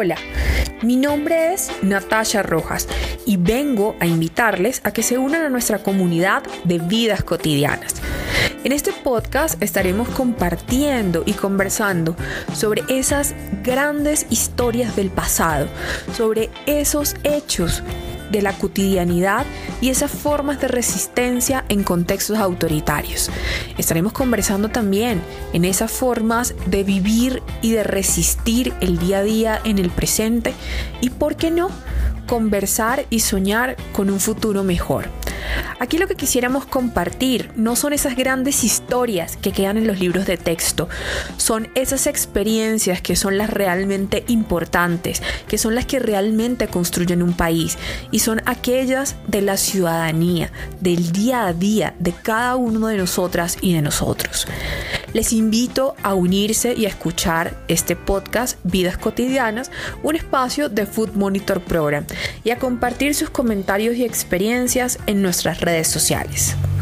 Hola, mi nombre es Natasha Rojas y vengo a invitarles a que se unan a nuestra comunidad de vidas cotidianas. En este podcast estaremos compartiendo y conversando sobre esas grandes historias del pasado, sobre esos hechos de la cotidianidad y esas formas de resistencia en contextos autoritarios. Estaremos conversando también en esas formas de vivir y de resistir el día a día en el presente y, ¿por qué no?, conversar y soñar con un futuro mejor. Aquí lo que quisiéramos compartir no son esas grandes historias que quedan en los libros de texto, son esas experiencias que son las realmente importantes, que son las que realmente construyen un país y son aquellas de la ciudadanía, del día a día de cada uno de nosotras y de nosotros. Les invito a unirse y a escuchar este podcast Vidas Cotidianas, un espacio de Food Monitor Program, y a compartir sus comentarios y experiencias en nuestras redes sociales.